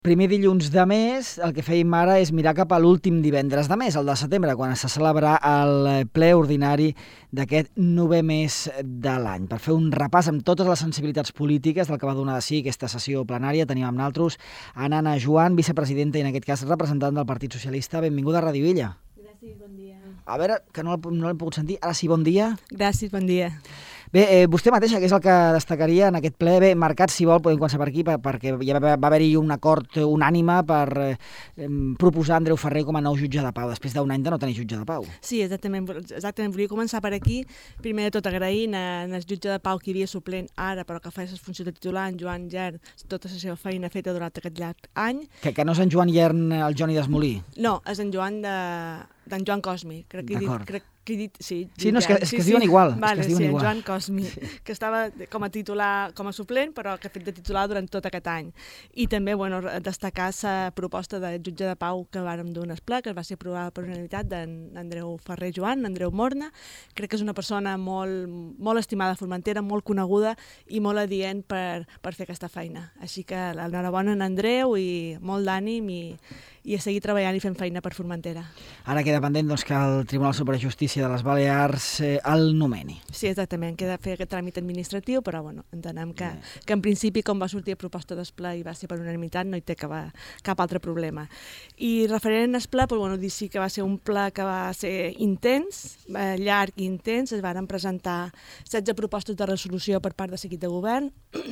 Primer dilluns de mes, el que fèiem ara és mirar cap a l'últim divendres de mes, el de setembre, quan se celebrarà el ple ordinari d'aquest 9è mes de l'any. Per fer un repàs amb totes les sensibilitats polítiques del que va donar de si aquesta sessió plenària, tenim amb nosaltres Anna Joan, vicepresidenta i en aquest cas representant del Partit Socialista. Benvinguda a Ràdio Illa. Gràcies, bon dia. A veure, que no l'hem pogut sentir. Ara sí, bon dia. Gràcies, bon dia. Bé, vostè mateixa, que és el que destacaria en aquest ple, bé, marcat, si vol, podem començar per aquí, perquè ja va haver-hi un acord unànime per proposar Andreu Ferrer com a nou jutge de pau, després d'un any de no tenir jutge de pau. Sí, exactament. Volia començar per aquí. Primer de tot, agraint al jutge de pau que hi havia suplent ara, però que fa les funcions de titular, en Joan Llern, tota la seva feina feta durant aquest llarg any. Que no és en Joan Llern el Joni Desmolí? No, és en Joan d'en Joan Cosmi. Crec que he dit, sí. Sí, no, és que es diuen igual. Vale, sí, en Joan Cosmi, que estava com a titular, com a suplent, però que ha fet de titular durant tot aquest any. I també, bueno, destacar la proposta de jutge de pau que vàrem dur en el ple, que va ser aprovada per unanimitat d'Andreu Ferrer Joan, Andreu Morna. Crec que és una persona molt estimada a Formentera, molt coneguda i molt adient per fer aquesta feina. Així que l'enhorabona a Andreu i molt d'ànim i a seguir treballant i fent feina per Formentera. Ara queda pendent que el Tribunal Superior de Justícia de les Balears el nomeni. Sí, exactament, queda fer aquest tràmit administratiu, però bueno, entenem que en principi, com va sortir a proposta d'esplà i va ser per unanimitat, no hi té cap altre problema. I referent al ple, dir sí que va ser un ple que va ser intens, llarg i intens. Es van presentar 16 propostes de resolució per part de l'equip de govern,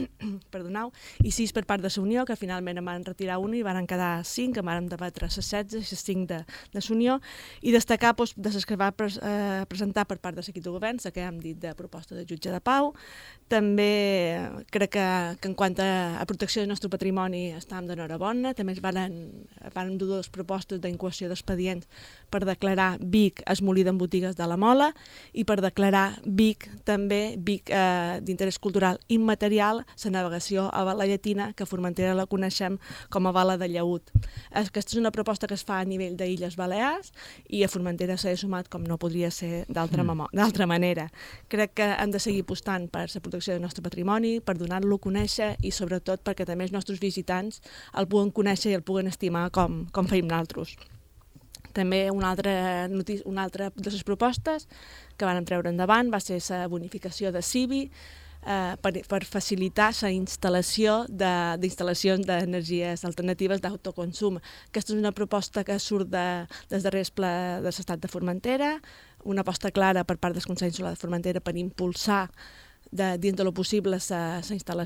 i 6 per part de la Unió, que finalment en van retirar una i van quedar 5, que vam debatre les 16 i les 5 de la Unió, i destacar de les que va presentar per part de l'equip de govern, la que hem dit de proposta de jutge de pau. També crec que en quant a protecció del nostre patrimoni estàvem d'enhorabona. També van dur 2 propostes d'incoació d'expedients per declarar Vic el molí d'en botigues de la Mola i per declarar Vic d'interès cultural immaterial la navegació a la Llatina, que a Formentera la coneixem com a Vala de Llaüt. Aquesta és una proposta que es fa a nivell d'Illes Balears i a Formentera s'ha sumat com no podria ser d'altra manera. Crec que hem de seguir apostant per la protecció del nostre patrimoni, per donar-lo a conèixer i sobretot perquè també els nostres visitants el puguen conèixer i el puguen estimar com feim nosaltres. També una altra de les propostes que van treure endavant va ser la bonificació de CIBI per facilitar la instal·lació d'instal·lacions d'energies alternatives d'autoconsum. Aquesta és una proposta que surt des darrers ple de l'Estat de Formentera, una aposta clara per part del Consell Insular de Formentera per impulsar dins de lo possible la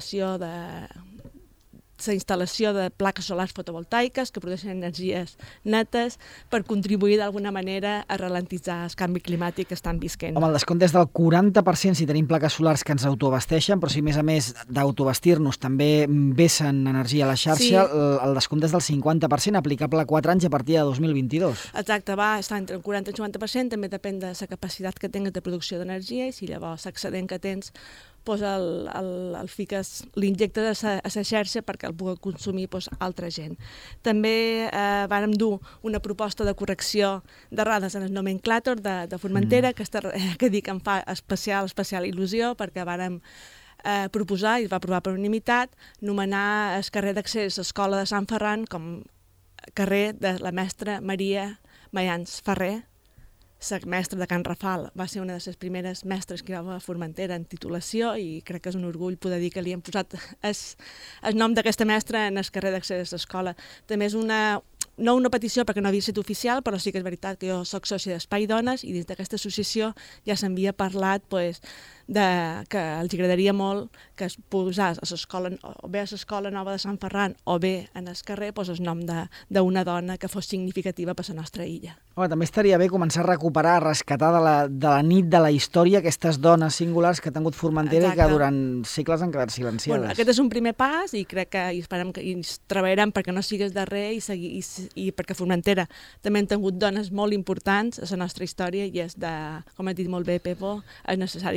instal·lació de plaques solars fotovoltaiques que produeixen energies netes per contribuir d'alguna manera a ralentitzar el canvi climàtic que estan visquent. Home, el descompte és del 40% si tenim plaques solars que ens autoabasteixen, però si a més d'autoabastir-nos també vessen energia a la xarxa, sí. El descompte és del 50%, aplicable a 4 anys a partir de 2022. Exacte, va estar entre el 40 i el 50%, també depèn de la capacitat que tingues de producció d'energia i si llavors l'excedent que tens el fiques, l'injectes a la xarxa perquè el pugui consumir altra gent. També vàrem dur una proposta de correcció d'errades en el nomenclàtor de Formentera, que dic em fa especial il·lusió perquè vàrem proposar, i es va aprovar per unanimitat, nomenar el carrer d'accés a l'Escola de Sant Ferran com carrer de la mestra Maria Mayans Ferrer. La mestra de Can Rafal va ser una de les primeres mestres que hi va a Formentera en titulació i crec que és un orgull poder dir que li hem posat el nom d'aquesta mestra en el carrer d'accés a l'escola. També és no una petició perquè no havia estat oficial, però sí que és veritat que jo soc sòcia d'Espai Dones i dins d'aquesta associació ja s'havia parlat que els agradaria molt que es posés a l'escola, o bé a l'Escola Nova de Sant Ferran o bé en el carrer, el nom d'una dona que fos significativa per la nostra illa. Home, també estaria bé començar a recuperar, a rescatar de la nit de la història aquestes dones singulars que ha tingut Formentera. Exacte. I que durant segles han quedat silenciades. Aquest és un primer pas i crec que esperem que treballarem perquè no sigues darrer i perquè Formentera també han tingut dones molt importants a la nostra història i és com ha dit molt bé Pepo, és necessari fer-los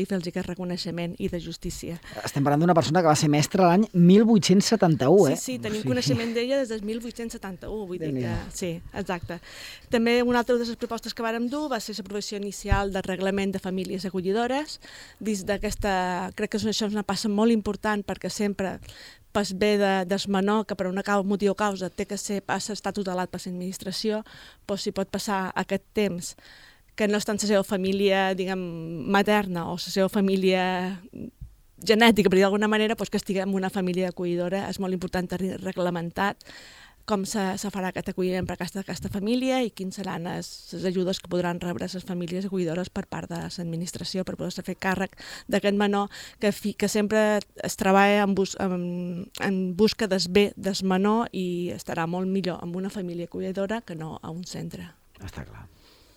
reconeixement i de justícia. Estem parlant d'una persona que va ser mestra l'any 1871, eh? Sí, tenim coneixement d'ella des del 1871, vull dir que... Sí, exacte. També una altra de les propostes que vàrem dur va ser l'aprovació inicial del reglament de famílies acollidores. Dins d'aquesta... Crec que això és una passa molt important perquè sempre pas bé del menor, que per un motiu o causa té que estar tutelat per l'administració, doncs si pot passar aquest temps que no està en la seva família, diguem, materna o la seva família genètica, per dir d'alguna manera, doncs que estigui en una família acollidora. És molt important tenir reglamentat com se farà aquest acolliment per aquesta família i quins seran les ajudes que podran rebre les famílies acollidores per part de l'administració per poder fer càrrec d'aquest menor que sempre es treballa en busca del bé del menor i estarà molt millor amb una família acollidora que no a un centre. Està clar.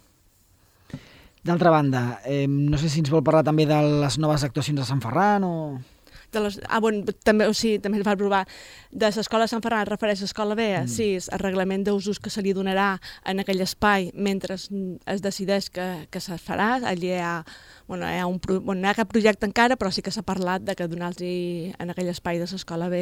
D'altra banda, no sé si ens vol parlar també de les noves actuacions de Sant Ferran o... també es va aprovar de l'escola de Sant Ferran, es refereix a l'escola B, sí, el reglament d'usos que se li donarà en aquell espai mentre es decideix que se farà. Allí no hi ha cap projecte encara, però sí que s'ha parlat de que donar-los en aquell espai de l'escola B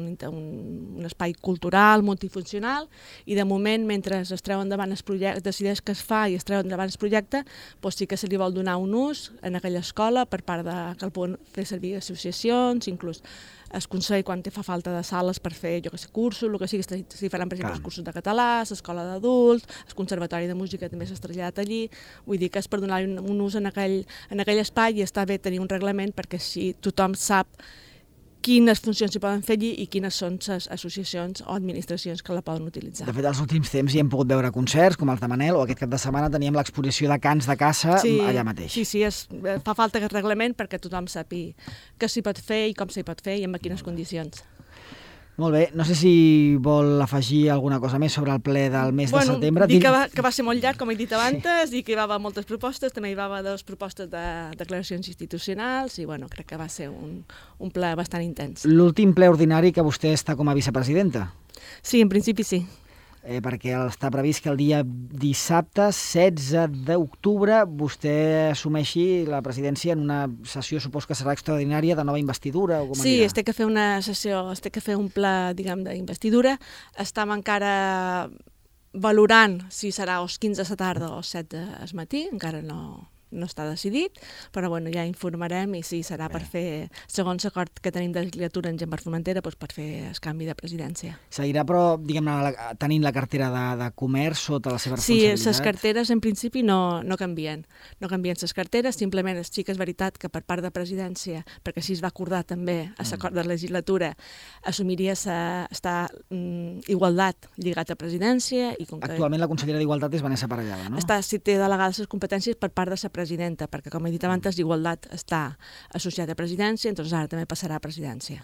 un espai cultural, multifuncional, i de moment, mentre es treu endavant el projecte, decideix que es fa i es treu endavant el projecte, sí que se li vol donar un ús en aquella escola per part que el poden fer servir associacions, inclús el Consell quan fa falta de sales per fer, cursos, el que sigui, s'hi faran, per exemple, els cursos de català, l'escola d'adults, el conservatori de música també s'ha traslladat allí, vull dir que és per donar-li un ús en aquell espai i està bé tenir un reglament perquè així tothom sap quines funcions s'hi poden fer allí i quines són les associacions o administracions que la poden utilitzar. De fet, als últims temps hi hem pogut veure concerts, com els de Manel, o aquest cap de setmana teníem l'exposició de cants de caça allà mateix. Sí, fa falta aquest reglament perquè tothom sàpiga què s'hi pot fer i com s'hi pot fer i en quines condicions. Molt bé, no sé si vol afegir alguna cosa més sobre el ple del mes de setembre. Dic que va ser molt llarg, com he dit abans, i que hi va haver moltes propostes, també hi va haver 2 propostes de declaracions institucionals, i crec que va ser un ple bastant intens. L'últim ple ordinari que vostè està com a vicepresidenta? Sí, en principi sí. Perquè està previst que el dia dissabte, 16 d'octubre, vostè assumeixi la presidència en una sessió, supos que serà extraordinària, de nova investidura? O com sí, es té que fer una sessió, es té que fer un pla, diguem, d'investidura. Estem encara valorant si serà als 15 de la tarda o 7 del matí, encara no està decidit, però ja informarem i sí, serà per fer, segons l'acord que tenim de legislatura en Gent per Formentera, per fer el canvi de presidència. Seguirà, però, diguem-ne, tenint la cartera de comerç sota la seva responsabilitat? Sí, les carteres en principi no canvien. No canvien les carteres, simplement sí que és veritat que per part de presidència, perquè així es va acordar també a l'acord de legislatura, assumiria estar igualtat lligat a presidència. Actualment la consellera d'Igualtat és Vanessa Parellada, no? Sí, té delegades les competències per part de la presidenta, perquè, com he dit abans, Igualtat està associada a presidència, doncs ara també passarà a presidència.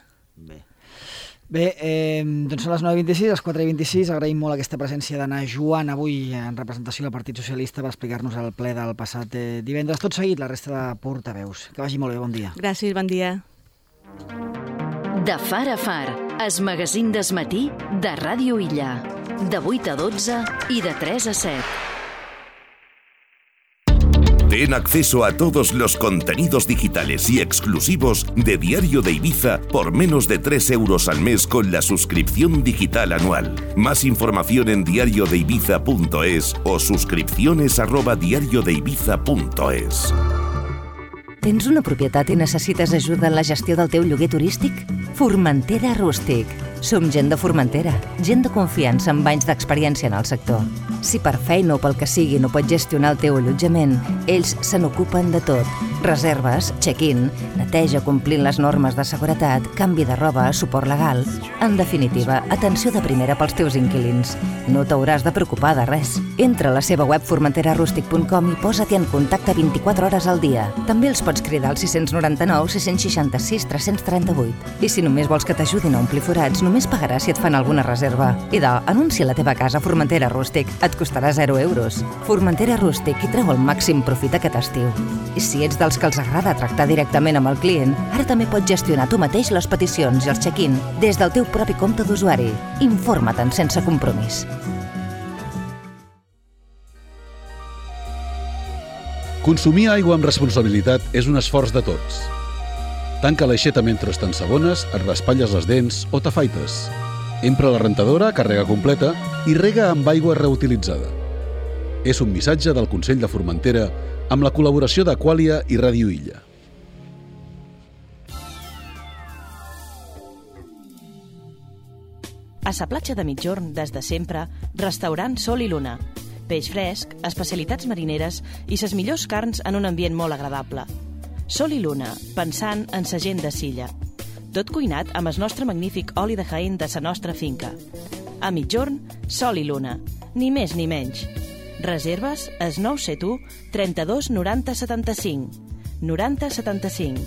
Bé, doncs són les 9:26, les 4:26. Agraïm molt aquesta presència d'Anna Joan avui en representació del Partit Socialista per explicar-nos el ple del passat divendres. Tot seguit, la resta de portaveus. Que vagi molt bé, bon dia. Gràcies, bon dia. De Far a Far, el magazín del matí de Ràdio Illa. De 8 a 12 i de 3 a 7. Ten acceso a todos los contenidos digitales y exclusivos de Diario de Ibiza por menos de 3 euros al mes con la suscripción digital anual. Más información en diariodeibiza.es o suscripciones@diariodeibiza.es. Tens una propietat i necessites ajuda en la gestió del teu lloguer turístic? Formentera Rústic. Som gent de Formentera, gent de confiança amb anys d'experiència en el sector. Si per feina o pel que sigui no pots gestionar el teu allotjament, ells se n'ocupen de tot. Reserves, check-in, neteja complint les normes de seguretat, canvi de roba, suport legal. En definitiva, atenció de primera pels teus inquilins. No t'hauràs de preocupar de res. Entra a la seva web formenterarústic.com i posa-t'hi en contacte 24 hores al dia. També els pots cridar al 699 666 338. I si només vols que t'ajudin a omplir forats, només pagaràs si et fan alguna reserva. Idò, anuncia la teva casa a Formentera Rústic. Et costarà 0 euros. Formentera Rústic i treu el màxim profit aquest estiu. I si ets dels que els agrada tractar directament amb el client, ara també pots gestionar tu mateix les peticions i el check-in des del teu propi compte d'usuari. Informa-te'n sense compromís. Consumir aigua amb responsabilitat és un esforç de tots. Tanca l'aixeta mentre t'ensabones, et raspalles les dents o t'afaites. Empra la rentadora, càrrega completa i rega amb aigua reutilitzada. És un missatge del Consell de Formentera amb la col·laboració d'Aquàlia i Ràdio Illa. A sa platja de Migjorn, des de sempre, restaurant Sol i Luna. Peix fresc, especialitats marineres i ses millors carns en un ambient molt agradable. Sol i Luna, pensant en sa gent de Silla. Tot cuinat amb el nostre magnífic oli de Jaén de sa nostra finca. A Migjorn, Sol i Luna. Ni més ni menys. Reserves es 971 32 90 75. 90 75.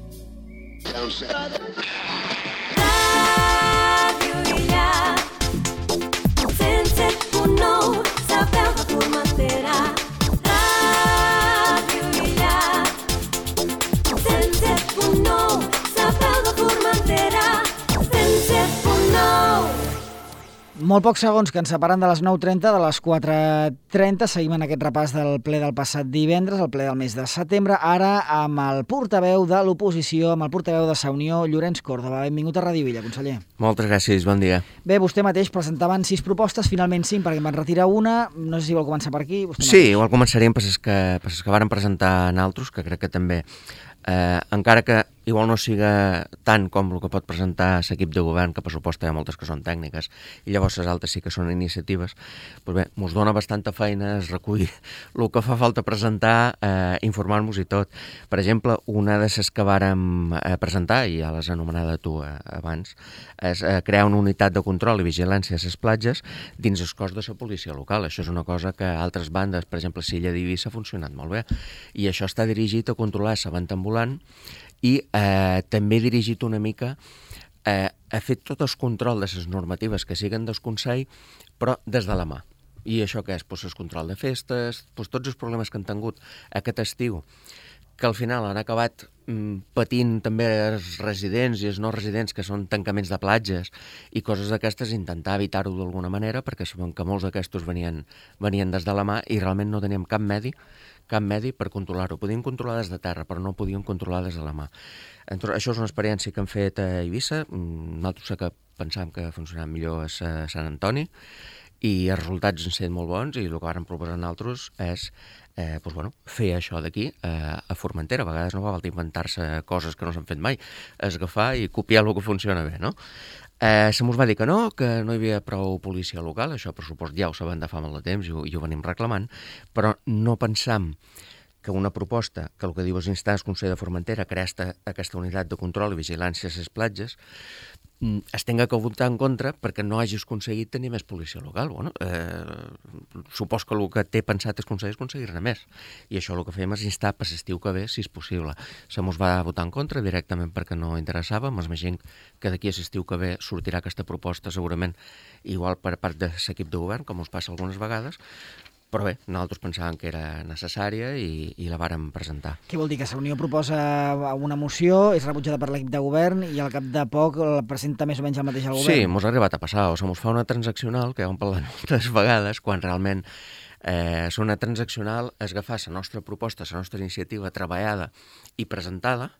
Molt pocs segons que ens separen de les 9:30, de les 4:30. Seguim en aquest repàs del ple del passat divendres, el ple del mes de setembre, ara amb el portaveu de l'oposició, amb el portaveu de Sa Unió, Llorenç Córdoba. Benvingut a Ràdio Illa, conseller. Moltes gràcies, bon dia. Bé, vostè mateix presentaven 6 propostes, finalment 5, perquè en van retirar una. No sé si vol començar per aquí. Sí, igual començaríem per les que varen presentar naltros, que crec que també, encara que igual no siga tant com el que pot presentar l'equip de govern, que per supost hi ha moltes que són tècniques, i llavors les altres sí que són iniciatives, doncs bé, mos dona bastanta feina es recull el que fa falta presentar, informar-nos i tot. Per exemple, una de les que vàrem presentar, i ja l'has anomenada tu abans, és crear una unitat de control i vigilància a les platges dins el cos de la policia local. Això és una cosa que a altres bandes, per exemple, Silla d'Eivissa, ha funcionat molt bé. I això està dirigit a controlar la venda ambulant i també dirigit una mica a fer tot el control de les normatives que siguen del Consell, però des de la mà. I això què és? Pues el control de festes, pues tots els problemes que han tingut aquest estiu, que al final han acabat patint també els residents i els no residents, que són tancaments de platges i coses d'aquestes, intentar evitar-ho d'alguna manera, perquè sabem que molts d'aquestos venien des de la mà i realment no teníem cap medi per controlar-ho. Podíem controlar des de terra, però no podíem controlar des de la mà. Això és una experiència que hem fet a Eivissa. Nosaltres que pensàvem que funcionava millor a Sant Antoni i els resultats han estat molt bons, i el que vàrem proposar nosaltres és fer això d'aquí a Formentera. A vegades no fa falta inventar-se coses que no s'han fet mai, és agafar i copiar el que funciona bé, no? Se mos va dir que no hi havia prou policia local, això per supost ja ho sabem de fa molt de temps i ho venim reclamant, però no pensam que una proposta que el que diu és instar el Consell de Formentera a crear aquesta unitat de control i vigilància a les platges es tenga que votar en contra perquè no hagis aconseguit tenir més policia local. Bueno, supos que el que té pensat el Consell és aconseguir-ne més. I això el que fèiem és instar per l'estiu que ve, si és possible. Se mos va votar en contra directament perquè no interessava. M'imagino que d'aquí a l'estiu que ve sortirà aquesta proposta segurament igual per part de l'equip de govern, com us passa algunes vegades. Però bé, nosaltres pensàvem que era necessària i la vàrem presentar. Què vol dir? Que la Unió proposa una moció, és rebutjada per l'equip de govern i al cap de poc la presenta més o menys el mateix al govern? Sí, mos ha arribat a passar. O sigui, mos fa una transaccional, que ja ho hem parlat moltes vegades, quan realment una transaccional és agafar la nostra proposta, la nostra iniciativa treballada i presentada,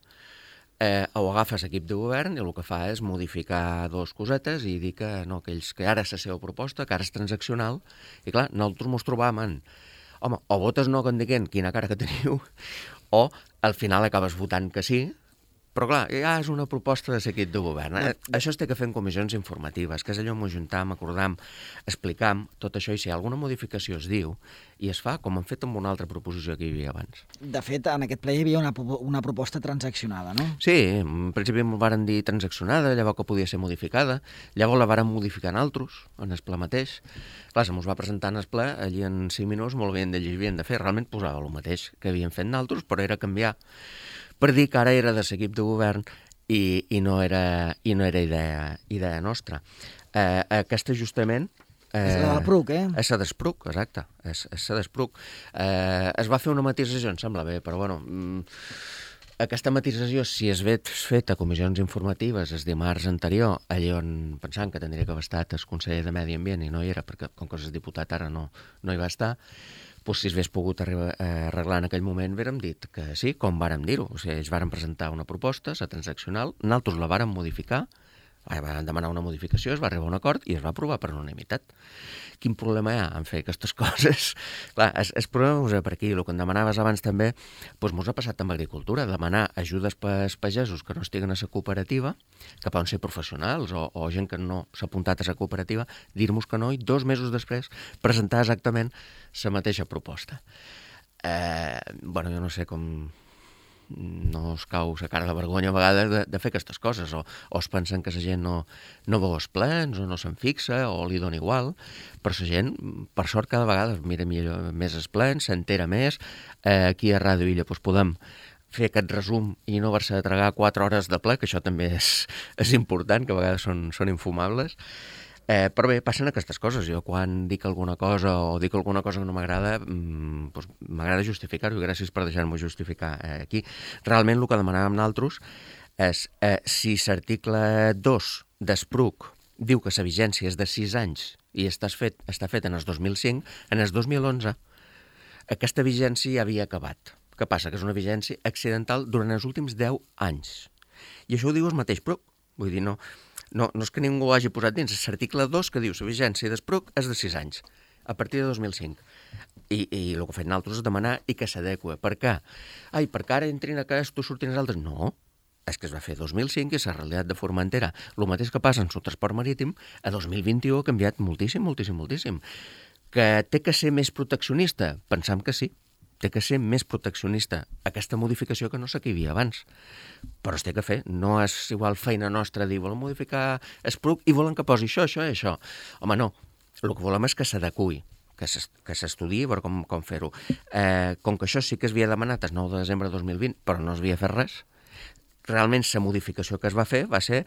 ho agafa l'equip de govern i el que fa és modificar dues cosetes i dir que no, que ara és la seva proposta, que ara és transaccional, i clar, nosaltres ens trobàvem en home, o votes no que en diguem quina cara que teniu, o al final acabes votant que sí, però clar, ja és una proposta de l'equip de govern. Això es té que fer en comissions informatives, que és allò on ens ajuntam, acordam, explicam tot això, i si hi ha alguna modificació es diu, i es fa com hem fet amb una altra proposició que hi havia abans. De fet, en aquest ple hi havia una proposta transaccionada, no? Sí, en principi ens varen dir transaccionada, llavors que podia ser modificada, llavors la varen modificar en altres, en el ple mateix. Clar, se mos va presentar en el ple, allí en 5 minuts molt bé havien de fer, realment posava el mateix que havien fet nosaltres, però era canviar per dir que ara era de l'equip de govern i no era idea nostra. Aquest ajustament... És la del PRUC, És la del PRUC, exacte. És la del PRUC. Es va fer una matisació, em sembla bé, però bueno... Aquesta matisació, si es ve feta a comissions informatives el dimarts anterior, allà on pensant que tindria que haver estat el conseller de Medi Ambient i no hi era, perquè com que és diputat ara no hi va estar, doncs si es pogut arreglar en aquell moment, haguérem dit que sí, com vàrem dir-ho. O sigui, ells varen presentar una proposta, la transaccional, nosaltres la vàrem modificar, van demanar una modificació, es va arribar a un acord i es va aprovar per unanimitat. Quin problema hi ha en fer aquestes coses? Clar, el problema és per aquí. El que em demanaves abans també, doncs mos ha passat amb agricultura, demanar ajudes pels pagesos que no estiguen a la cooperativa, que poden ser professionals o gent que no s'ha apuntat a la cooperativa, dir-nos que no i 2 mesos després presentar exactament la mateixa proposta. Jo no sé com no es cau la cara de vergonya a vegades de fer aquestes coses, o es pensen que la gent no veu els plens, o no se'n fixa, o li dona igual, però la gent, per sort, cada vegada mira més els plens, s'entera més. Aquí a Ràdio Illa podem fer aquest resum i no haver-se de tragar 4 hores de ple, que això també és important, que a vegades són infumables. Però bé, passen aquestes coses. Jo quan dic alguna cosa o dic alguna cosa que no m'agrada, m'agrada justificar-ho, i gràcies per deixar-m'ho justificar aquí. Realment el que demanàvem nosaltres és si l'article 2 d'ESPRUC diu que la vigència és de 6 anys i està fet en el 2005, en el 2011 aquesta vigència ja havia acabat. Què passa? Que és una vigència accidental durant els últims 10 anys. I això ho diu el mateix PRUC. Vull dir, no és que ningú ho hagi posat dins. És l'article 2 que diu la vigència d'ESPRUC és de 6 anys, a partir de 2005. I el que fem nosaltres és demanar i que s'adequa. Per què? Perquè ara entrin aquests, surtin els altres. No, és que es va fer 2005 i la realitat de Formentera. El mateix que passa en el transport marítim, a 2021 ha canviat moltíssim. Que té que ser més proteccionista? Pensam que sí. Té que ser més proteccionista aquesta modificació que no sé què hi havia abans. Però es té que fer. No és igual feina nostra dir volen modificar ESPRUC i volen que posi això i això. Home, no. El que volem és que s'adequi, que s'estudiï a veure com fer-ho. Com que això sí que es havia demanat el 9 de desembre de 2020, però no es havia fet res, realment la modificació que es va fer va ser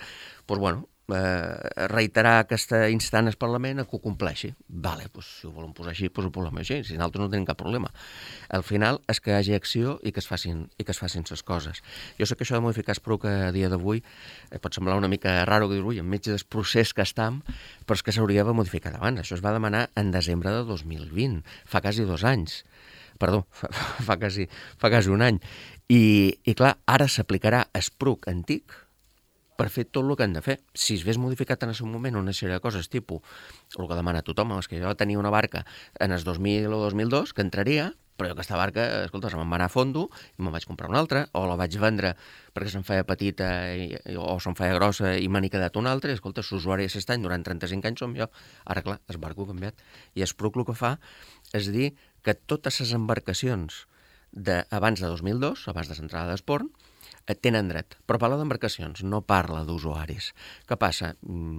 reiterar aquesta instant al Parlament que ho compleixi. Vale, si ho volen posar així, ho volem així, si nosaltres no tenim cap problema. Al final és que hi hagi acció i que es facin les coses. Jo sé que això de modificar ESPRUC a dia d'avui pot semblar una mica raro, que dir, enmig del procés que estem, però és que s'hauria de modificar abans. Això es va demanar en desembre de 2020, fa quasi 2 anys. Perdó, fa quasi un any. I clar, ara s'aplicarà ESPRUC antic per fer tot el que han de fer. Si es hagués modificat en el moment una sèrie de coses, tipus el que demana tothom, és que jo tenia una barca en el 2000 o 2002 que entraria, però jo aquesta barca, escolta, se me'n va anar a fondo i me'n vaig comprar una altra, o la vaig vendre perquè se'n feia petita o se'n feia grossa i me n'he quedat una altra, i escolta, l'usuari aquest any, durant 35 anys som jo. Ara, clar, el barco ha canviat. I ESPRUC el que fa és dir que totes les embarcacions abans de 2002, abans de l'entrada d'Esporn, tenen dret, però parla d'embarcacions, no parla d'usuaris. Què passa?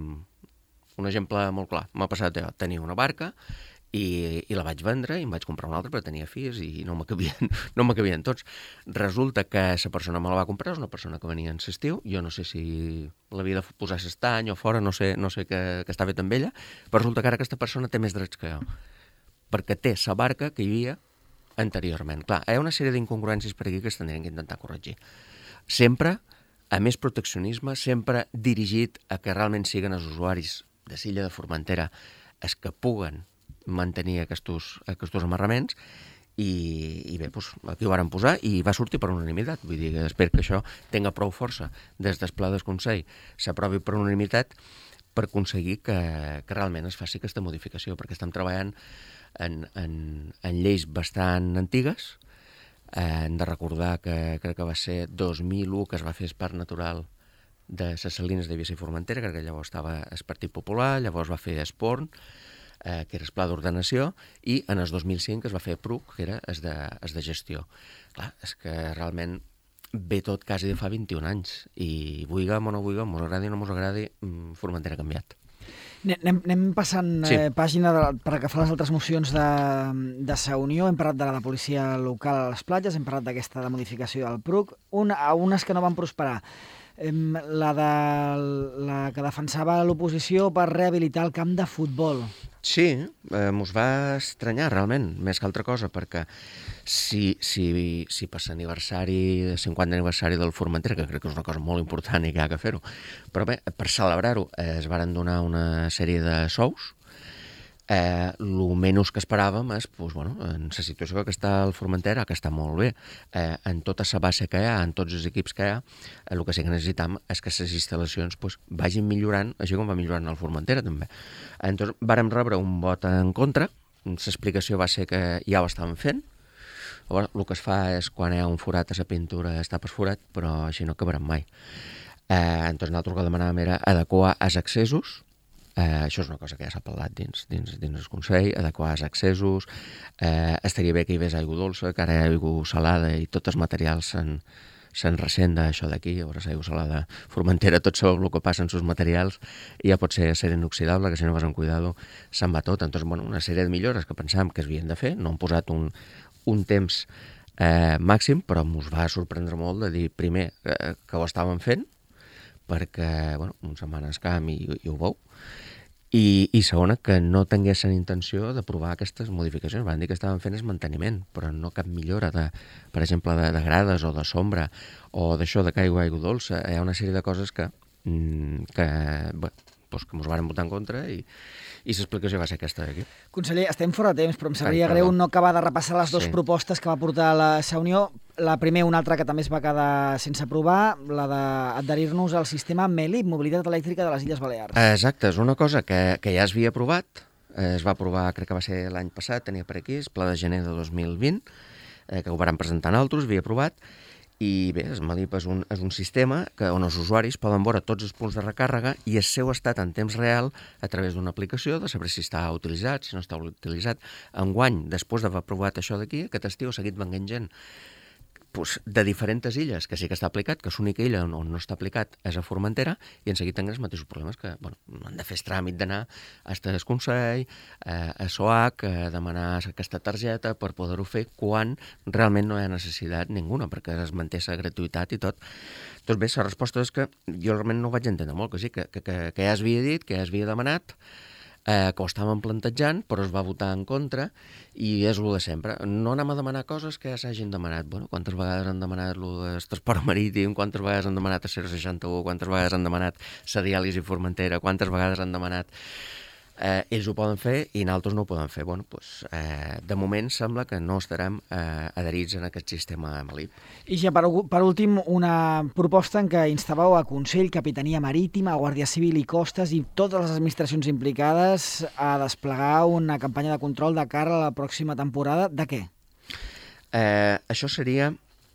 Un exemple molt clar. M'ha passat jo, tenia una barca i la vaig vendre i em vaig comprar una altra perquè tenia fills i no me cabien tots. Resulta que la persona me la va comprar, és una persona que venia en l'estiu, jo no sé si l'havia de posar l'estany o fora, no sé què està fet amb ella, però resulta que ara aquesta persona té més drets que jo, perquè té la barca que hi havia anteriorment. Clar, hi ha una sèrie d'incongruències per aquí que es tindrien que intentar corregir. Sempre a més proteccionisme, sempre dirigit a que realment siguin els usuaris de l'illa de Formentera els que puguen mantenir aquests amarraments i bé, aquí ho varen posar i va sortir per unanimitat. Vull dir que espero que això tinga prou força des del Pla del Consell, s'aprovi per unanimitat per aconseguir que realment es faci aquesta modificació, perquè estem treballant en lleis bastant antigues. Hem de recordar que crec que va ser 2001 que es va fer el Parc Natural de les Salines d'Eivissa i Formentera, crec que llavors estava el Partit Popular, llavors va fer Esporn, que era el Pla d'Ordenació, i en el 2005 es va fer PRUC, que era el de gestió. Clar, és que realment ve tot quasi de fa 21 anys, i vulguem o no vulguem, mos agradi o no mos agradi, Formentera ha canviat. Anem passant pàgina per agafar les altres mocions de Sa Unió. Hem parlat de la de policia local a les platges, hem parlat d'aquesta de modificació del PRUC, unes que no van prosperar. La que defensava l'oposició per rehabilitar el camp de futbol. Sí, mos va estranyar realment, més que altra cosa, perquè si per l'aniversari, 50 aniversari del Formentera, que crec que és una cosa molt important i que ha de fer-ho, però bé, per celebrar-ho es varen donar una sèrie de sous. El menys que esperàvem és, en la situació que està el Formentera, que està molt bé, en tota la base que hi ha, en tots els equips que hi ha, el que sí que necessitam és que les instal·lacions vagin millorant, així com va millorant el Formentera també. Entonces, vàrem rebre un vot en contra, l'explicació va ser que ja ho estàvem fent. Llavors, el que es fa és, quan hi ha un forat a la pintura, està per forat, però així no acabarem mai. Entonces, nosaltres el que demanàvem era adequar els accessos. Això és una cosa que ja s'ha parlat dins el Consell, adequar els accessos, estaria bé que hi hagués aigua dolça, que ara hi ha aigua salada i tots els materials se'n ressent d'això d'aquí. Llavors aigua salada, Formentera, tot sabeu el que passa en els materials, i ja pot ser acer inoxidable, que si no vas amb cuidado se'n va tot. Entonces, una sèrie de millores que pensàvem que es havien de fer, no han posat un temps màxim, però ens va sorprendre molt de dir, primer, que ho estàvem fent, perquè, una setmana es camp i ho veu, i segona, que no tinguessin intenció d'aprovar aquestes modificacions. Van dir que estaven fent el manteniment, però no cap millora, per exemple, de grades o de sombra, o d'això, de aigua dolça. Hi ha una sèrie de coses que ens varen votar en contra, i l'explicació va ser aquesta d'aquí. Conseller, estem fora de temps, però em sabria greu no acabar de repassar les dues propostes que va portar la Unió. La primera, una altra que també es va quedar sense aprovar, la d'adherir-nos al sistema MELIB, Mobilitat Elèctrica de les Illes Balears. Exacte, és una cosa que ja es havia aprovat, es va aprovar, crec que va ser l'any passat, tenia per aquí, el pla de gener de 2020, que ho van presentar nosaltres, havia aprovat. I bé, el MELIB és un sistema on els usuaris poden veure tots els punts de recàrrega i el seu estat en temps real a través d'una aplicació, de saber si està utilitzat, si no està utilitzat. Enguany, després d'haver aprovat això d'aquí, aquest estiu ha seguit venint gent de diferents illes, que sí que està aplicat, que l'única illa on no està aplicat és a Formentera, i en seguit tenen els mateixos problemes, que han de fer el tràmit d'anar a el Consell, a SOAC, demanar aquesta targeta per poder-ho fer quan realment no hi ha necessitat ninguna, perquè es manté la gratuïtat i tot. Doncs bé, la resposta és que jo realment no ho vaig entendre molt, que sí, que ja es havia dit, que ja es havia demanat, que ho estàvem plantejant, però es va votar en contra, i és el de sempre. No anem a demanar coses que ja s'hagin demanat. Quantes vegades han demanat el del transport marítim, quantes vegades han demanat el 061, quantes vegades han demanat la diàlisi Formentera, quantes vegades han demanat... ells ho poden fer i nosaltres no ho poden fer. De moment sembla que no estarem adherits en aquest sistema MELIB. I ja per últim, una proposta en què instàveu a Consell, Capitania Marítima, Guàrdia Civil i Costes i totes les administracions implicades a desplegar una campanya de control de cara a la pròxima temporada. De què? Això seria...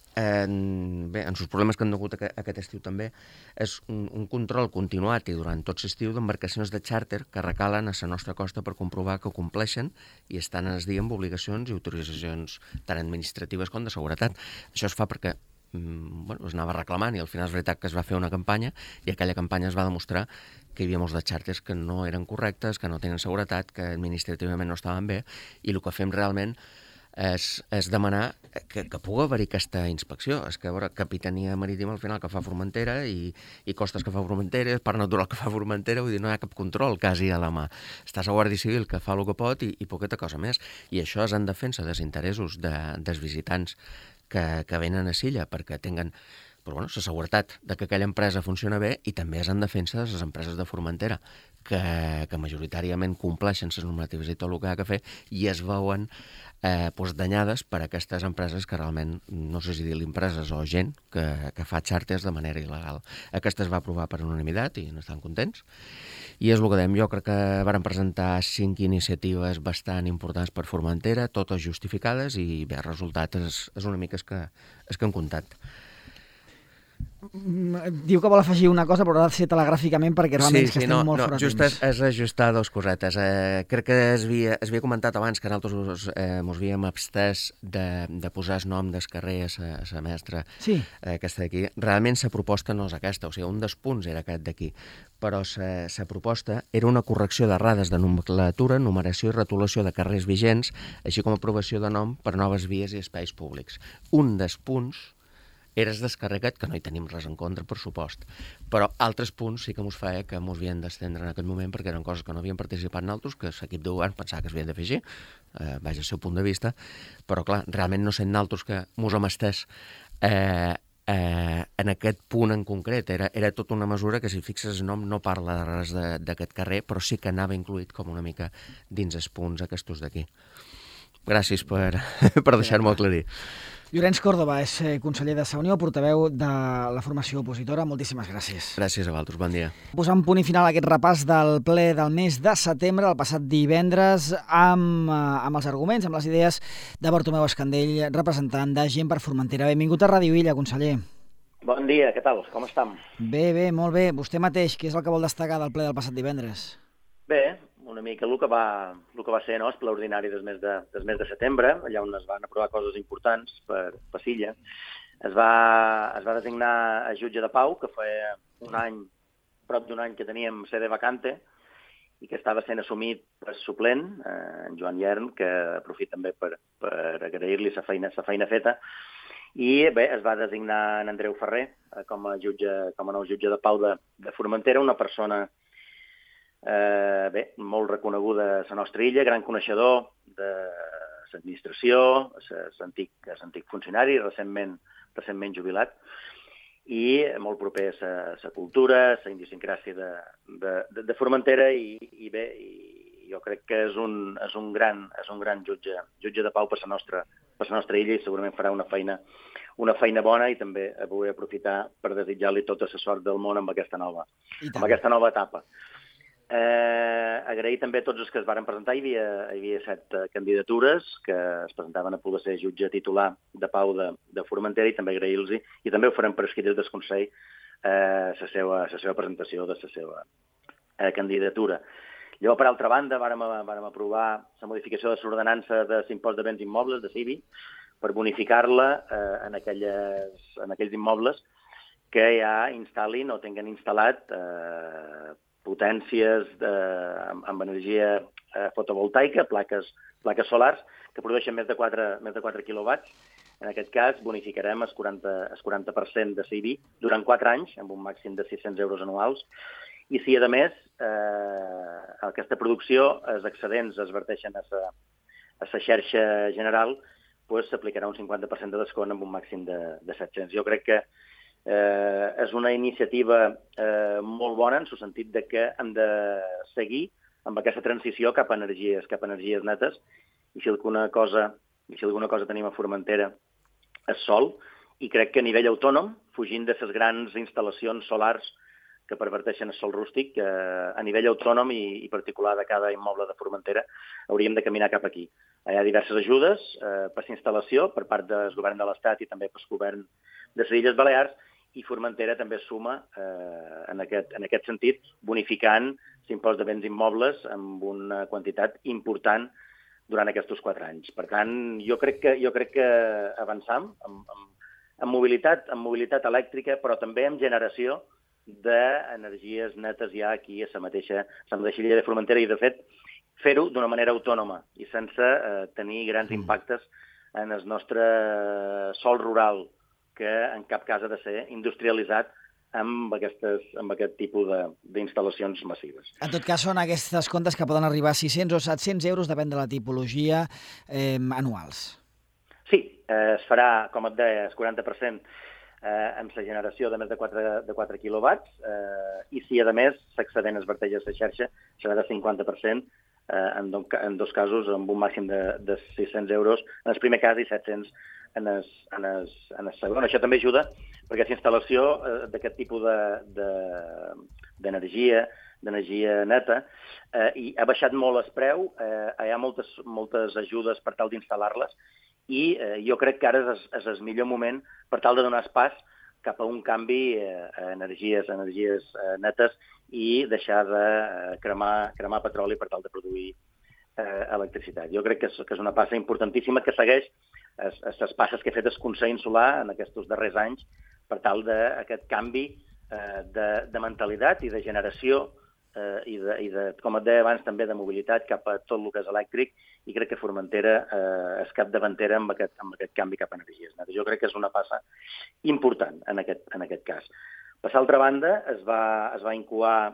Bé, en els problemes que han hagut aquest estiu també, és un control continuat i durant tot l'estiu d'embarcacions de xàrter que recalen a la nostra costa per comprovar que compleixen i estan en el dia amb obligacions i autoritzacions tant administratives com de seguretat. Això es fa perquè es anava reclamant i al final és veritat que es va fer una campanya i aquella campanya es va demostrar que hi havia molts de xàrters que no eren correctes, que no tenen seguretat, que administrativament no estaven bé, i el que fem realment és demanar que pugui haver-hi aquesta inspecció. És que, a veure, Capitania Marítima al final que fa Formentera i Costes que fa Formentera, Parc Natural que fa Formentera, vull dir, no hi ha cap control quasi a la mà. Està la Guàrdia Civil que fa el que pot i poqueta cosa més. I això és en defensa dels interessos dels visitants que venen a l'illa perquè tinguen la seguretat de que aquella empresa funciona bé, i també és en defensa de les empreses de Formentera que majoritàriament compleixen les normatives i tot el que ha de fer i es veuen danyades per aquestes empreses que realment, no sé si dir empreses o gent que fa xàrters de manera il·legal. Aquesta es va aprovar per unanimitat i n'estan contents. I és el que dèiem, jo crec que varen presentar 5 iniciatives bastant importants per Formentera, totes justificades, i bé, el resultat és una mica que han comptat. Diu que vol afegir una cosa, però ha de ser telegràficament perquè realment és que estem molt fora de temps. Just és ajustar dues cosetes. Crec que es havia comentat abans que nosaltres ens havíem abstès de posar el nom del carrer a la mestra, aquesta d'aquí. Realment la proposta no és aquesta, o sigui, un dels punts era aquest d'aquí, però la proposta era una correcció d'errades de nomenclatura, numeració i retolació de carrers vigents, així com aprovació de nom per noves vies i espais públics. Un dels punts eres descarregat, que no hi tenim res en contra, per supost. Però altres punts sí que mos feia que mos havien d'estendre en aquest moment perquè eren coses que no havien participat nosaltres, que l'equip de govern pensava que s'havien de fer així, vaja, el seu punt de vista, però clar, realment no sent nosaltres que mos hem estès en aquest punt en concret. Era tota una mesura que, si fixes, no parla de res d'aquest carrer, però sí que anava incluït com una mica dins els punts aquests d'aquí. Gràcies per deixar-m'ho aclarir. Llorenç Córdoba és conseller de Sa Unió, portaveu de la formació opositora. Moltíssimes gràcies. Gràcies a vosaltres, bon dia. Posant punt i final a aquest repàs del ple del mes de setembre, el passat divendres, amb els arguments, amb les idees de Bartomeu Escandell, representant de Gent per Formentera. Benvingut a Ràdio Illa, conseller. Bon dia, què tal? Com estem? Bé, molt bé. Vostè mateix, què és el que vol destacar del ple del passat divendres? Bé, una mica el que va ser el ple ordinari del mes de setembre, allà on es van aprovar coses importants per Silla. Es va designar a jutge de pau, que feia prop d'un any que teníem sede vacante, i que estava sent assumit per suplent, en Joan Iern, que aprofita també per agrair-li la feina feta. I bé, es va designar en Andreu Ferrer com a nou jutge de pau de Formentera, una persona molt reconeguda a la nostra illa, gran coneixedor de l'administració, l'antic funcionari, recentment jubilat, i molt proper a la cultura, a la idiosincràsia de Formentera, i bé, jo crec que és un gran jutge de pau per la nostra illa, i segurament farà una feina bona, i també vull aprofitar per desitjar-li tota la sort del món amb aquesta nova etapa. Agrair també a tots els que es varen presentar. Hi havia 7 candidatures que es presentaven a poder ser jutge titular de pau de Formentera, i també agrair-los, i també ho farem per escrit del Consell, la seva presentació de la seva candidatura. Llavors, per altra banda, vàrem aprovar la modificació de l'ordenança de l'impost de béns immobles, de CIBI, per bonificar-la en aquells immobles que ja instal·lin o tinguin instal·lat potències amb energia fotovoltaica, plaques solars, que produeixen més de 4 quilowatts. En aquest cas, bonificarem el 40% de CIBI durant 4 anys, amb un màxim de 600 euros anuals. I si, a més, aquesta producció, els excedents es verteixen a la xarxa general, s'aplicarà un 50% de descompte amb un màxim de 700. Jo crec que és una iniciativa molt bona, en el sentit que hem de seguir amb aquesta transició cap a energies netes, i si alguna cosa tenim a Formentera és sol, i crec que a nivell autònom, fugint de les grans instal·lacions solars que perverteixen el sol rústic, a nivell autònom i particular de cada immoble de Formentera, hauríem de caminar cap aquí. Hi ha diverses ajudes per la instal·lació per part del govern de l'Estat i també pel govern de les Illes Balears, i Formentera també suma en aquest sentit, bonificant l'impost de béns immobles amb una quantitat important durant aquests 4 anys. Per tant, jo crec que avançam en mobilitat elèctrica, però també en generació d'energies netes ja aquí a la mateixa illa de Formentera, i de fet fer-ho d'una manera autònoma i sense tenir grans impactes en el nostre sòl rural, que en cap cas ha de ser industrialitzat amb aquest tipus d'instal·lacions massives. En tot cas, són aquests comptes que poden arribar a 600 o 700 euros, depèn de la tipologia, anuals. Sí, es farà, com et deia, el 40% amb la generació de més de 4 quilowatts, i si, a més, s'excedent es verteix a la xarxa, serà de 50%, en dos casos, amb un màxim de 600 euros en el primer cas i 700 en el segon. Això també ajuda perquè la instal·lació d'aquest tipus d'energia neta, i ha baixat molt el preu, hi ha moltes ajudes per tal d'instal·lar-les, i jo crec que ara és el millor moment per tal de donar pas cap a un canvi a energies netes i deixar de cremar petroli per tal de produir electricitat. Jo crec que és una passa importantíssima que segueix les passes que ha fet el Consell Insular en aquests darrers anys per tal d'aquest canvi de mentalitat i de generació com et deia abans, també de mobilitat cap a tot el que és elèctric, i crec que Formentera és capdavantera amb aquest canvi cap a energies netes. Jo crec que és una passa important en aquest cas. Per l'altra banda, es va incoar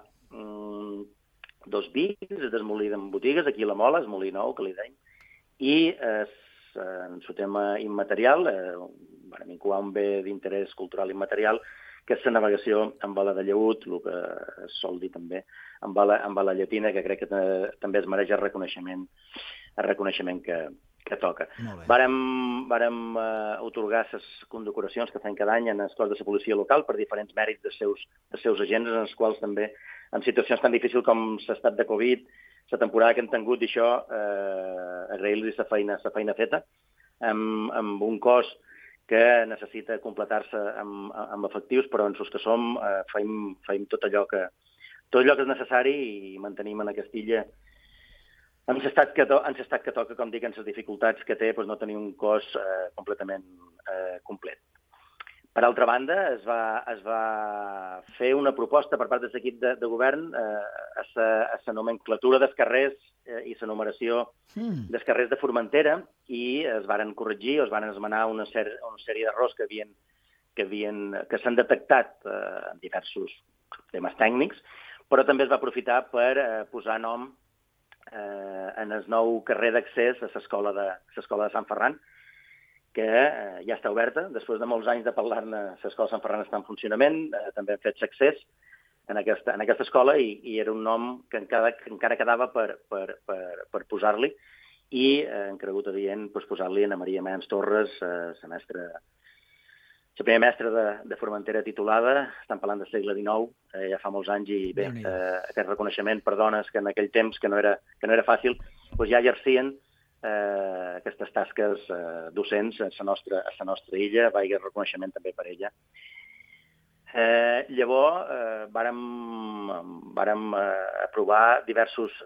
2 vics, es desmoliren botigues, aquí a la Mola, es molí nou, que li deim, i en el tema immaterial, vam incoar un bé d'interès cultural immaterial, que és la navegació amb vela de llaüt, el que es sol dir també, amb vela llatina, que crec que també es mereix el reconeixement que toca. Vàrem atorgar les condecoracions que fem cada any en el cos de la policia local per diferents mèrits dels seus agents, en els quals també, en situacions tan difícils com l'estat de Covid, la temporada que hem tingut, i això, agrair-los la feina feta, amb un cos que necessita completar-se amb efectius, però en els que som feim tot allò que és necessari i mantenim en aquesta illa en l'estat que toca, com dic, en les dificultats que té, no tenir un cos completament complet. Per altra banda, es va fer una proposta per part de l'equip de govern a la nomenclatura dels carrers i la numeració dels carrers de Formentera, i es varen corregir, es van esmenar una sèrie d'errors que s'han detectat en diversos temes tècnics, però també es va aprofitar per posar nom en el nou carrer d'accés a l'escola de Sant Ferran, que ja està oberta. Després de molts anys de parlar-ne, l'escola Sant Ferran està en funcionament, també hem fet l'accés en aquesta escola, i era un nom que encara quedava per posar-li, i hem cregut adient posar-li Ana Maria Mans Torres, la primera mestra de Formentera titulada. Estem parlant del segle XIX, ja fa molts anys, i bé, aquest reconeixement per dones que en aquell temps, que no era fàcil, ja exercien aquestes tasques docents a la nostra illa, valgui el reconeixement també per ella. Llavors, vàrem aprovar diversos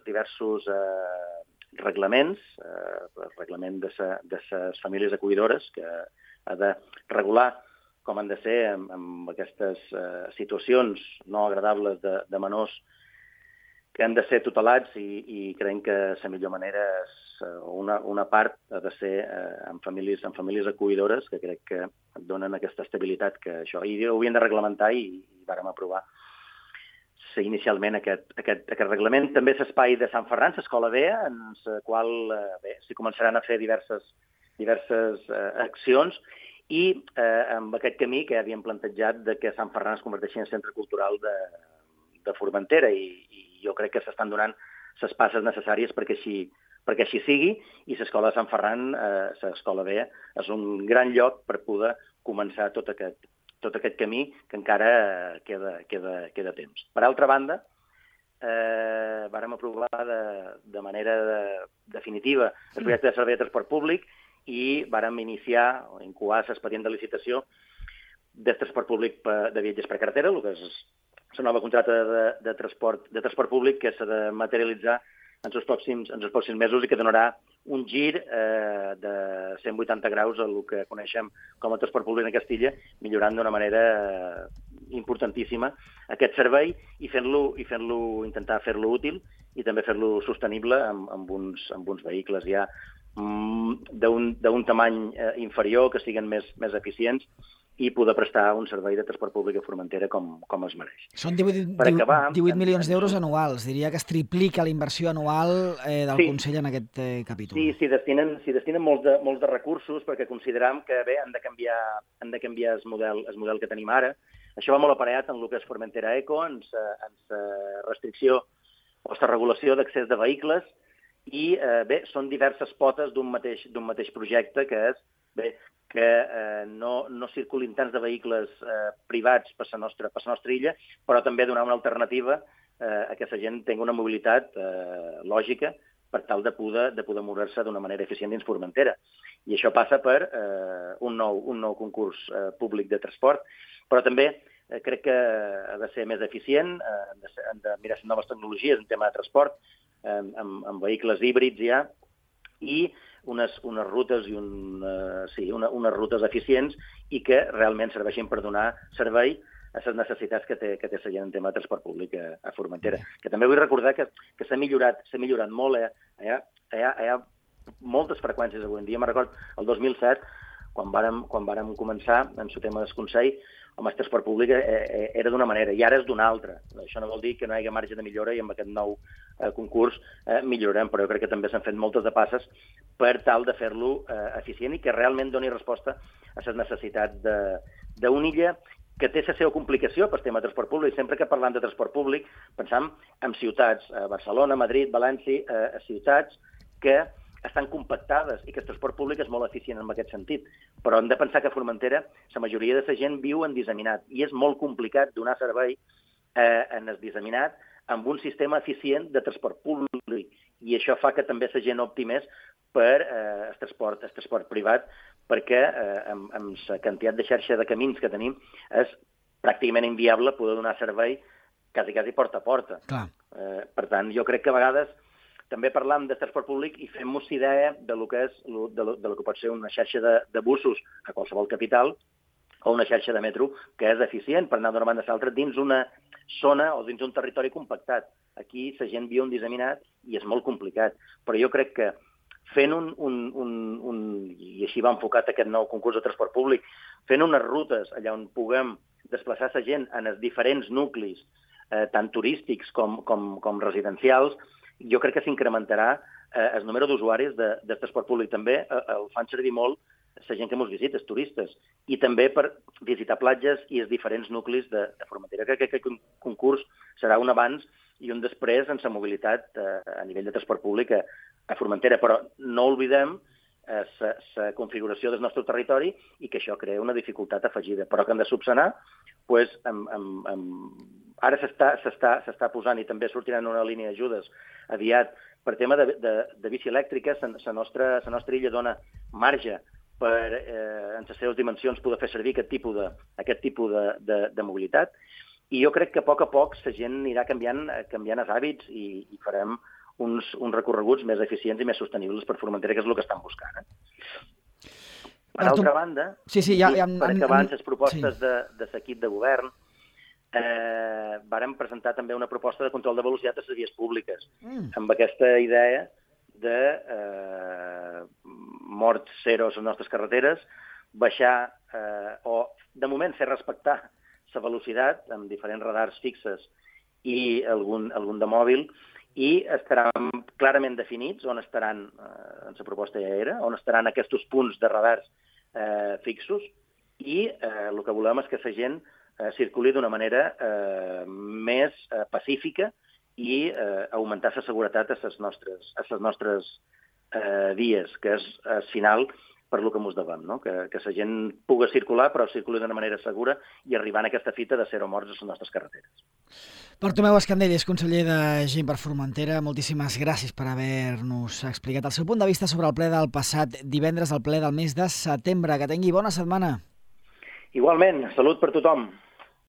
reglaments, el reglament de les famílies acollidores, que ha de regular com han de ser amb aquestes situacions no agradables de menors que han de ser tutelats, i creiem que la millor manera és una part ha de ser amb famílies acollidores, que crec que donen aquesta estabilitat que això. I ho havien de reglamentar, i vàrem aprovar inicialment aquest reglament. També l'espai de Sant Ferran, l'escola B, en la qual s'hi començaran a fer diverses accions, i amb aquest camí que havíem plantejat de que Sant Ferran es converteixi en centre cultural de Formentera, i jo crec que s'estan donant les passes necessàries perquè així sigui, i l'escola de Sant Ferran, l'escola B, és un gran lloc per poder començar tot aquest camí, que encara queda temps. Per altra banda, vàrem aprovar de manera definitiva el projecte de servei de transport públic, i vàrem iniciar o incoar l'expedient de licitació del transport públic de viatgers per carretera, el que és la nova contracta de transport públic, que s'ha de materialitzar en els pròxims mesos, i que donarà un gir de 180 graus al que coneixem com a transport públic en Castilla, millorant d'una manera importantíssima aquest servei, i intentar fer-lo útil, i també fer-lo sostenible amb uns vehicles ja d'un tamany inferior, que siguin més eficients, i poder prestar un servei de transport públic a Formentera com es mereix. Són 18 milions d'euros anuals. Diria que es triplica la inversió anual del Consell en aquest capítol. Sí, s'hi destinen molts de recursos, perquè consideram que bé, han de canviar el model que tenim ara. Això va molt aparellat en el que és Formentera Eco, en la restricció o la regulació d'accés de vehicles, i bé, són diverses potes d'un mateix projecte, que és que no circulin tants de vehicles privats per la nostra illa, però també donar una alternativa a que la gent tingui una mobilitat lògica per tal de poder moure-se d'una manera eficient dins Formentera. I això passa per un nou concurs públic de transport, però també crec que ha de ser més eficient, han de mirar noves tecnologies en tema de transport, amb vehicles híbrids ja, i unes rutes unes rutes eficients, i que realment serveixin per donar servei a les necessitats que té la gent en tema de transport públic a Formentera. Que també vull recordar que s'ha millorat molt. Hi ha moltes freqüències avui en dia. Me'n record el 2007, quan vàrem començar en el tema del Consell, el transport públic era d'una manera i ara és d'una altra. Això no vol dir que no hi hagi marge de millora i amb aquest nou concurs millorem, però jo crec que també s'han fet moltes de passes per tal de fer-lo eficient i que realment doni resposta a les necessitats d'una illa que té la seva complicació per tema de transport públic. Sempre que parlem de transport públic pensam en ciutats, Barcelona, Madrid, València, ciutats que estan compactades i que el transport públic és molt eficient en aquest sentit. Però hem de pensar que a Formentera la majoria de la gent viu en disseminat i és molt complicat donar servei en el disseminat amb un sistema eficient de transport públic. I això fa que també la gent opti més per el transport privat, perquè amb la quantitat de xarxa de camins que tenim és pràcticament inviable poder donar servei quasi porta a porta. Per tant, jo crec que a vegades també parlam de transport públic i fem-nos idea de lo que pot ser una xarxa de busos a qualsevol capital o una xarxa de metro que és eficient per anar d'una banda a l'altra dins una zona o dins un territori compactat. Aquí la gent viu un disseminat i és molt complicat. Però jo crec que fent i així va enfocat aquest nou concurs de transport públic, fent unes rutes allà on puguem desplaçar la gent en els diferents nuclis, tant turístics com residencials, jo crec que s'incrementarà el número d'usuaris de transport públic. També el fan servir molt la gent que ens visita, els turistes, i també per visitar platges i els diferents nuclis de Formentera. Crec que aquest concurs serà un abans i un després en la mobilitat a nivell de transport públic a Formentera. Però no oblidem la configuració del nostre territori i que això crea una dificultat afegida, però que hem de subsanar. Ara s'està posant i també sortirà una línia d'ajudes aviat per tema de bici elèctrica. La nostra illa dona marge per, en les seves dimensions, poder fer servir aquest tipus de mobilitat. I jo crec que a poc la gent anirà canviant els hàbits i farem uns recorreguts més eficients i més sostenibles per Formentera, que és el que estan buscant. Per altra banda, per acabar les propostes de l'equip de govern, vàrem presentar també una proposta de control de velocitat a les vies públiques, amb aquesta idea de mort zero a les nostres carreteres, baixar o, de moment, fer respectar la velocitat amb diferents radars fixes i algun de mòbil, i estaran clarament definits on estaran, en la proposta ja era, on estaran aquests punts de radars fixos, i el que volem és que la gent circuli d'una manera més pacífica i augmentar la seguretat a les nostres vies, que és al final per lo que ens devem, no? Que la gent pugui circular, però circuli d'una manera segura i arribar a aquesta fita de zero morts a les nostres carreteres. Bartomeu Escandelles, conseller de Gent per Formentera, moltíssimes gràcies per haver-nos explicat el seu punt de vista sobre el ple del passat divendres, el ple del mes de setembre. Que tingui bona setmana. Igualment, salut per tothom.